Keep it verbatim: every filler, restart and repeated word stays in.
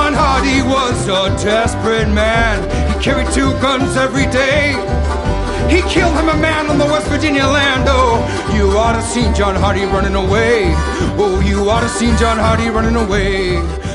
John Hardy was a desperate man. He carried two guns every day. He killed him a man on the West Virginia land. Oh, you ought to seen John Hardy running away. Oh, you ought to seen John Hardy running away.